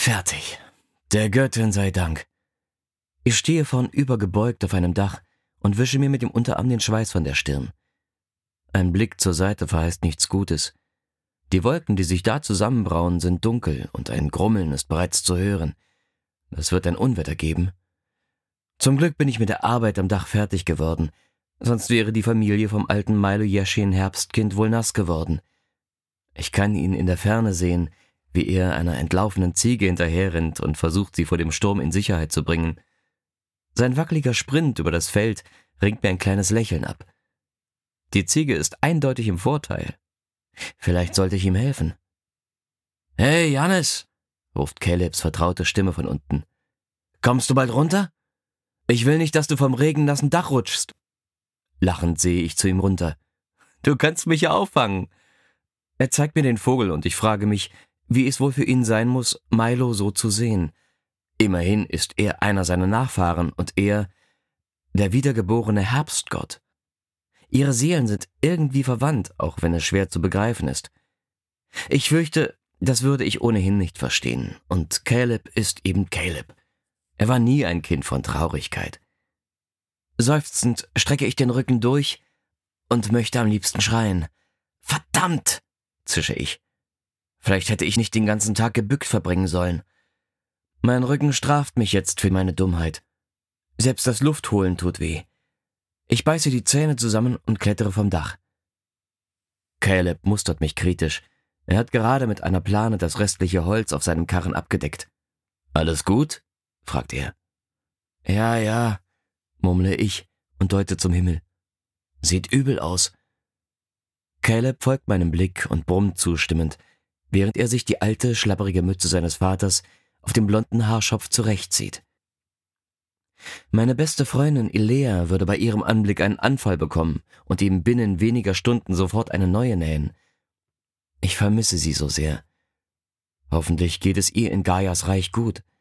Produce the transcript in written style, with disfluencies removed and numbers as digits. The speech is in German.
Fertig. Der Göttin sei Dank. Ich stehe vornüber gebeugt auf einem Dach und wische mir mit dem Unterarm den Schweiß von der Stirn. Ein Blick zur Seite verheißt nichts Gutes. Die Wolken, die sich da zusammenbrauen, sind dunkel und ein Grummeln ist bereits zu hören. Es wird ein Unwetter geben. Zum Glück bin ich mit der Arbeit am Dach fertig geworden, sonst wäre die Familie vom alten Milo Yeşin Herbstkind wohl nass geworden. Ich kann ihn in der Ferne sehen, wie er einer entlaufenen Ziege hinterherrennt und versucht, sie vor dem Sturm in Sicherheit zu bringen. Sein wackeliger Sprint über das Feld ringt mir ein kleines Lächeln ab. Die Ziege ist eindeutig im Vorteil. Vielleicht sollte ich ihm helfen. »Hey, Jannis«, ruft Calebs vertraute Stimme von unten. »Kommst du bald runter? Ich will nicht, dass du vom regennassen Dach rutschst.« Lachend sehe ich zu ihm runter. »Du kannst mich ja auffangen.« Er zeigt mir den Vogel und ich frage mich, wie es wohl für ihn sein muss, Milo so zu sehen. Immerhin ist er einer seiner Nachfahren und er der wiedergeborene Herbstgott. Ihre Seelen sind irgendwie verwandt, auch wenn es schwer zu begreifen ist. Ich fürchte, das würde ich ohnehin nicht verstehen. Und Caleb ist eben Caleb. Er war nie ein Kind von Traurigkeit. Seufzend strecke ich den Rücken durch und möchte am liebsten schreien. »Verdammt«, zische ich. Vielleicht hätte ich nicht den ganzen Tag gebückt verbringen sollen. Mein Rücken straft mich jetzt für meine Dummheit. Selbst das Luftholen tut weh. Ich beiße die Zähne zusammen und klettere vom Dach. Caleb mustert mich kritisch. Er hat gerade mit einer Plane das restliche Holz auf seinem Karren abgedeckt. »Alles gut?« fragt er. Ja, murmle ich und deute zum Himmel. Sieht übel aus. Caleb folgt meinem Blick und brummt zustimmend, während er sich die alte, schlabberige Mütze seines Vaters auf dem blonden Haarschopf zurechtzieht. Meine beste Freundin Ilea würde bei ihrem Anblick einen Anfall bekommen und ihm binnen weniger Stunden sofort eine neue nähen. Ich vermisse sie so sehr. Hoffentlich geht es ihr in Gaias Reich gut.